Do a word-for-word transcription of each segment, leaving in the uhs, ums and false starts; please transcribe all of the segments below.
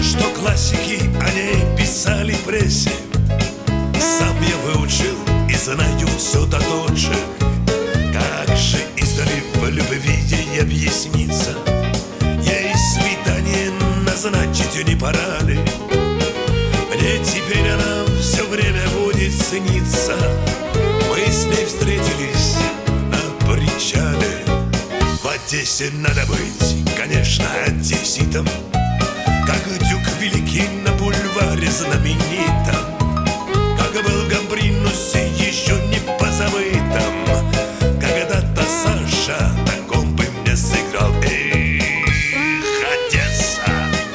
что классики о ней писали в прессе, сам я выучил и знаю все до точек. Как же издали в любви ей объясниться? Ей свидание назначить не пора ли? Мне теперь она все время будет сниться. Мы с ней встретились на причале. В Одессе надо быть, конечно, одесситом, как дюк великий на бульваре знаменитом, как был в Гамбринусе еще не позабытом. Когда-то Саша таком бы мне сыграл. Эх, Одесса!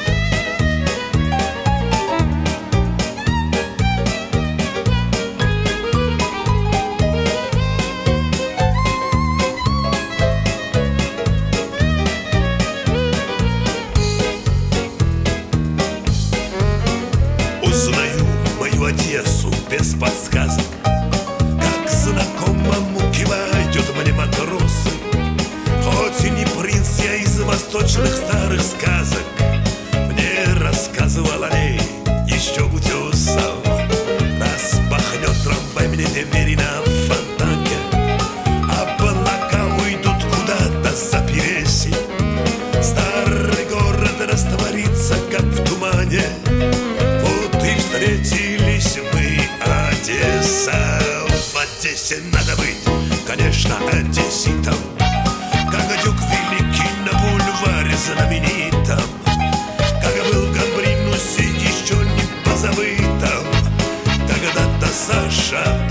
Узнаю мою Одессу без подсказок, как знакомому кивают мне матросы. Хоть и не принц, я из восточных старых сказок, мне рассказывал о ней еще Утесов. Распахнет трамвай мне двери на фонтанке, облака уйдут куда-то за пересень. Старый город растворится, как в тумане. Вот и встретились мы, Одесса. В Одессе надо быть, конечно, одесситом, как дюк великий на бульваре знаменитом, как был в Гамбринусе еще не позабытом. Когда-то Саша